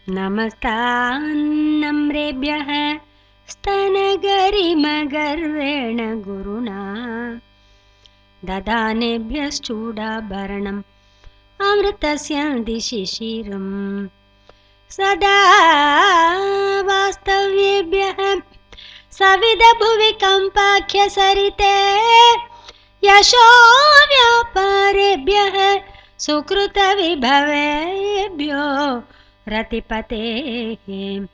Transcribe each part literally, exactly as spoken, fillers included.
नमस्तान्नम्रेभ्यः स्तनगरिमगर्वेण गुरुणा ददानेभ्यश्चूडाभरणम् अमृतस्य दिशि शिरम् सदा वास्तव्येभ्यः सविदभुवि कम्पाख्यसरिते यशो व्यापारेभ्यः सुकृतविभवेभ्यो रतिपतेः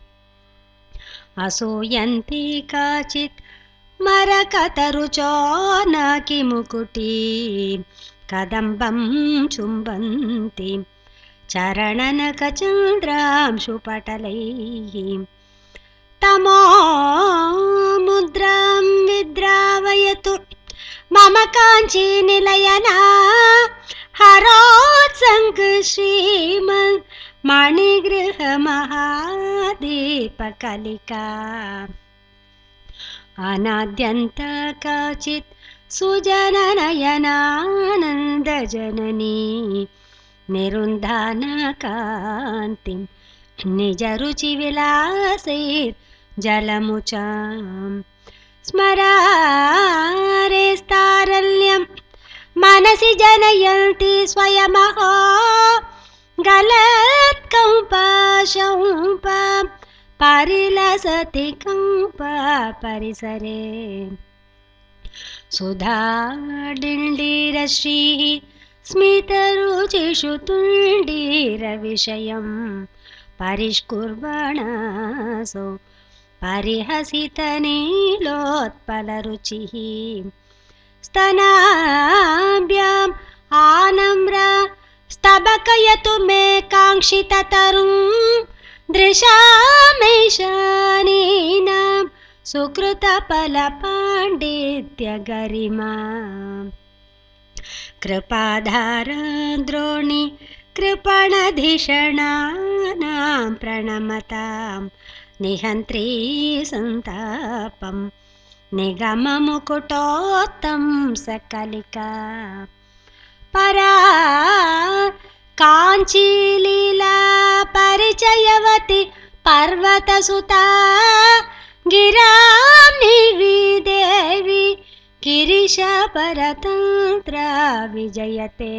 असूयन्ति काचित् मरकतरुचो न किमुकुटी कदम्बं चुम्बन्ति चरणनखचन्द्रांशुपटलैः तमो मुद्रां विद्रावयतु मम काञ्ची निलयना हरोत्सङ्ग श्रीमन् मणिगृहमहादीपकलिका अनाद्यन्त काचित् सुजननयनानन्दजननी निरुन्धानकान्तिं निजरुचिविलासैर्जलमुचां स्मरारेस्तारल्यं मनसि जनयन्ति स्वयमहो गलत्कम्पाशंप परिलसति कम्पा परिसरे सुधाडिण्डीरश्रीः स्मितरुचिषु तुण्डीरविषयं परिष्कुर्वणसो परिहसितनीलोत्पलरुचिः स्तनाभ्याम् आनम्र स्तबकयतु मे काङ्क्षिततरुं दृशामैशानीनां सुकृतफलपाण्डित्यगरिमा कृपाधारद्रोणि कृपणधिषणानां प्रणमतां निहन्त्री सन्तापं निगममुकुटोत्तं सकलिका परा काञ्चीलीला परिचयवति पर्वतसुता गिरां निविदेवी गिरिशपरतन्त्र विजयते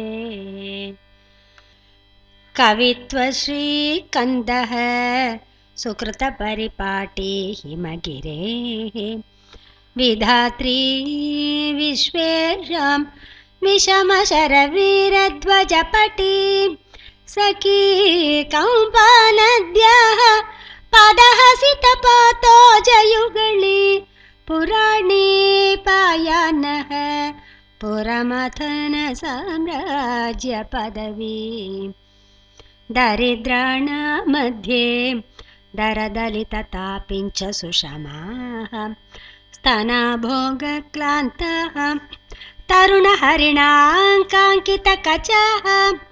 कवित्वश्रीकन्दः सुकृतपरिपाटी हिमगिरेः विधात्री विश्वेषां विषमशरवीरध्वजपटी सखी कम्पानद्याः पदहसितपातोजयुगळी पुराणी पायानः पुरमथन साम्राज्य पदवी दरिद्राण मध्ये दरदलिततापिञ्च सुषमाः स्तनभोगक्लान्तः तरुणहरिणाङ्काङ्कितकचः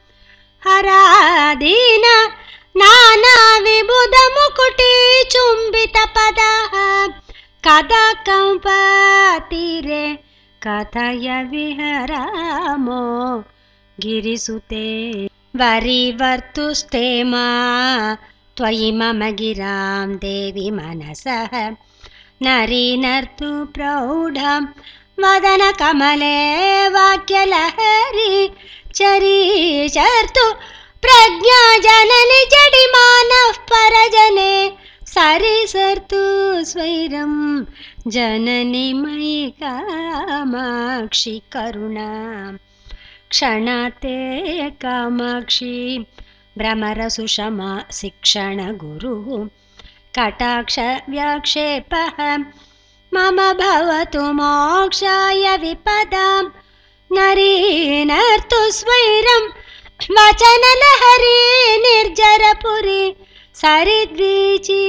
हरादीन नानाविबुधमुकुटी चुम्बितपदः कदा कम्पातीरे कथय विहरामो गिरिसुते वरीवर्तुस्तेमा त्वयि मम गिरां देवि मनसः नरीनर्तु प्रौढां वदनकमले वाक्यलहरी चरीचर्तु प्रज्ञाजननि जडिमानः परजने सरिसर्तु स्वैरं जननि मयि कामाक्षि करुणा क्षणते कामाक्षि भ्रमरसुषमा शिक्षणगुरुः कटाक्ष व्याक्षेपः मम भवतु मोक्षाय विपदां नरीनर्तु स्वैरं वचनलहरी निर्जरपुरी सरिद्वीची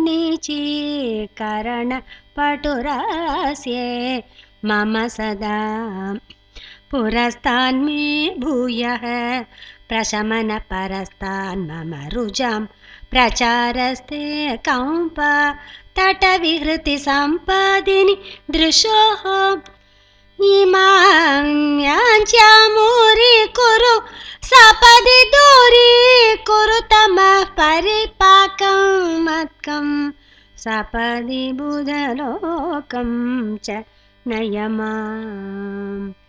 नीचीकरण पटुरास्ये मम सदा पुरस्तान्मे भूयः प्रशमन परस्तान् मम रुजां प्रचारस्ते कम्पा तटविहृति सम्पादिनि दृशोः इमां याञ्चामूरी कुरु सपदि दूरी कुरु तमः परिपाक तारकं मत्कं सपदि बुधलोकं च नय माम्।